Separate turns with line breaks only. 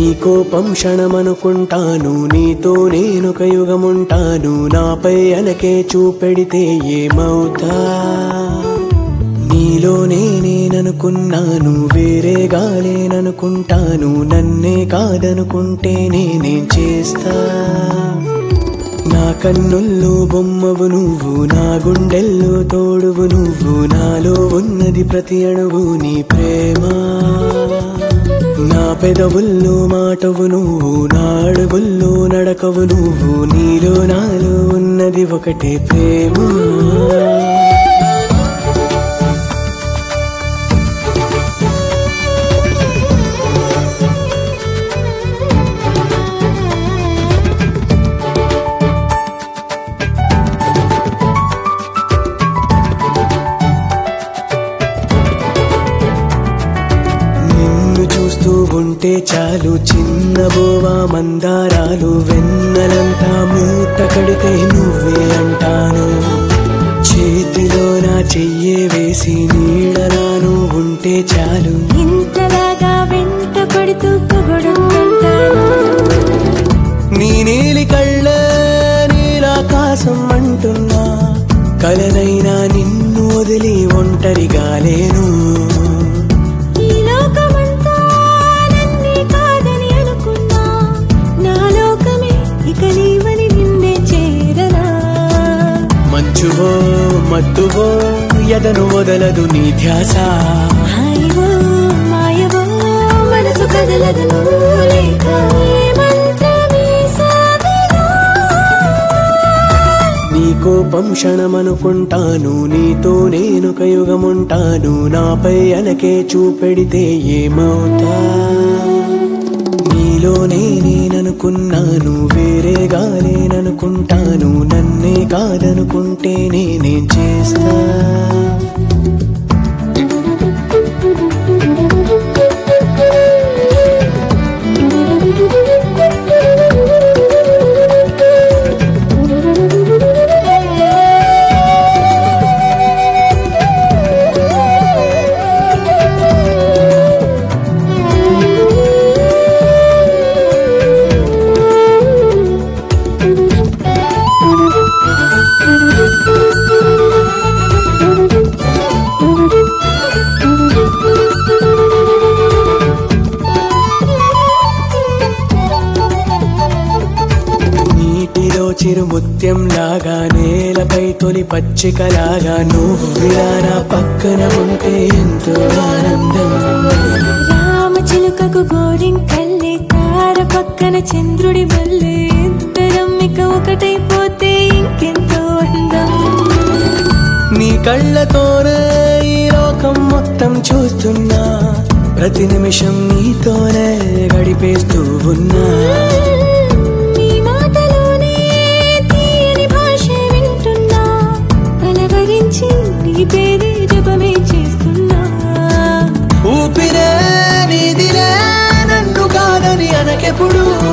నీ కోపం క్షణమనుకుంటాను, నీతో నేనొక యుగముంటాను. నాపై అలకే చూపెడితే ఏమవుతా? నీలోనే నేననుకున్నాను, వేరేగా లేననుకుంటాను. నన్నే కాదనుకుంటే నేనేం చేస్తా? నా కన్నుల్లో బొమ్మవు నువ్వు, నా గుండెల్లో తోడువు నువ్వు. నాలో ఉన్నది ప్రతి అణువు నీ ప్రేమ. నా పెదవుల్లో మాటవు నువ్వు, నా అడుగుల్లో నడకవు నువ్వు. నీలో నాలో ఉన్నది ఒకటే ప్రేమ. చూస్తూ ఉంటే చాలు చిన్న బోవా మందారాలు, వెన్నెలంతా మూట కడితే నువ్వే అంటాను. చేతిలో నా చెయ్యే వేసి నీడలాను ఉంటే చాలు,
ఇంతలాగా వెంట పడుతూ పొగడుతుంటాను.
నీ నీలి కళ్ళ నీలాకాశం అంటున్నా, కలనైనా నిన్ను వదిలి ఒంటరిగా లేను. మంచువో మత్తువో ఎదను వదలదు నీ ధ్యాస.
హాయివో మాయవో మనసు కదలదు లేక.
నీ కోపం క్షణమనుకుంటాను, నీతో నేనొక యుగముంటాను. నాపై అలకే చూపెడితే ఏమవుతా? నీలోనే నేననుకున్నాను, వేరేగా లేననుకుంటాను. నన్నే కాదనుకుంటే నేనేం చేస్తా? చిరుముత్యం లాగా నేలపై తొలి పచ్చికలాగా నువ్విలా నా పక్కన ఉంటే ఎంతో ఆనందం.
రామచిలుకకు గోరింకల్లే తార పక్కన చంద్రుడి వల్లే, ఇద్దరం ఇక ఒకటైపోతే ఇంకెంతో అందం.
నీ కళ్ళతోనే ఈ లోకం మొత్తం చూస్తున్నా, ప్రతి నిమిషం నీతోనే గడిపేస్తూ ఉన్నా. ఊపిరే నీదిలే నన్ను కాదని అనకెప్పుడు.